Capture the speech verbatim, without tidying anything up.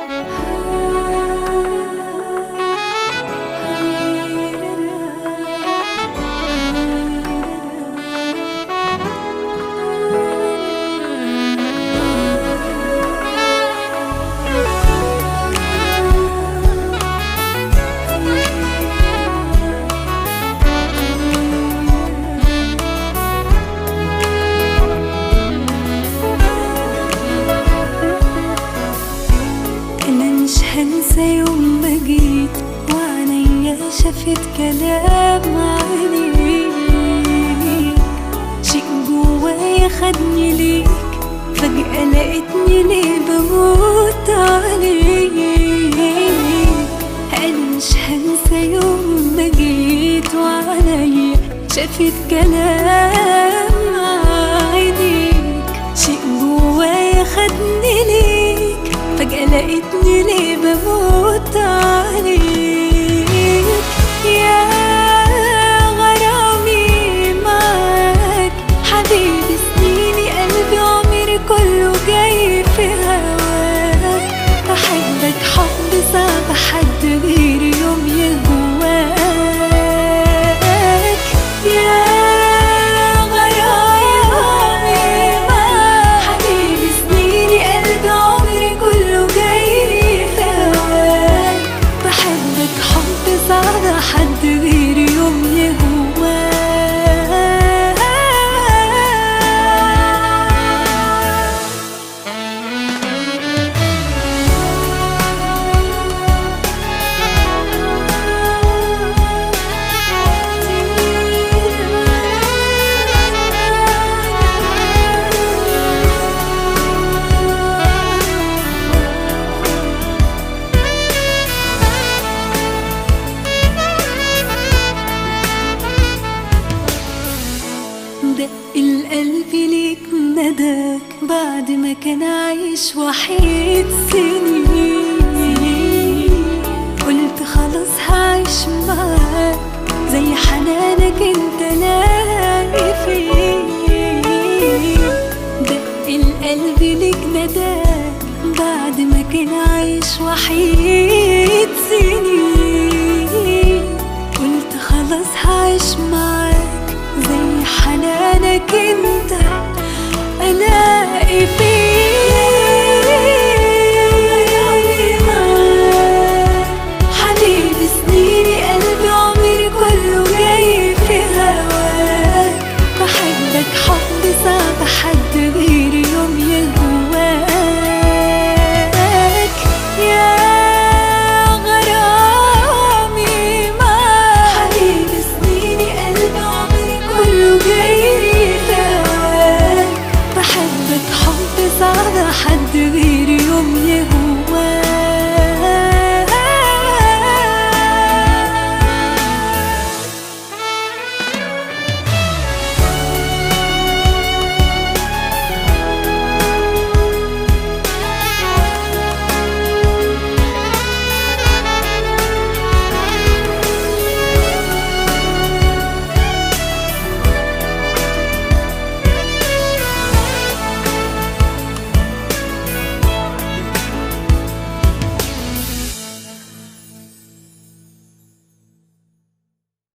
هنسى يوم ما جيت وعينيا شافت كلام عليك، شيء جوايا خدني ليك، فجأة لقيتني ليه بموت عليك. أنا مش هنسى يوم ما جيت وعينيا شافت كلام عليك، شيء جوايا خدني ليك، فجأة لقيتني ليه بموت عليك. يا غرامي معاك حبيبي سنيني، قلبي عمري كله جاي في هواك، بحبك حب صعب حد غيري يوم يهواك. يا صعب حد غيري يوم يهواك. دق القلب ليك نداك بعد ما كان عايش وحيد سنين، قلت خلاص هعيش معاك زي حنانك انت لاقي فيه. دق القلب ليك نداك بعد ما كان عايش وحيد سنين، قلت خلاص هعيش معاك زي حنانك انت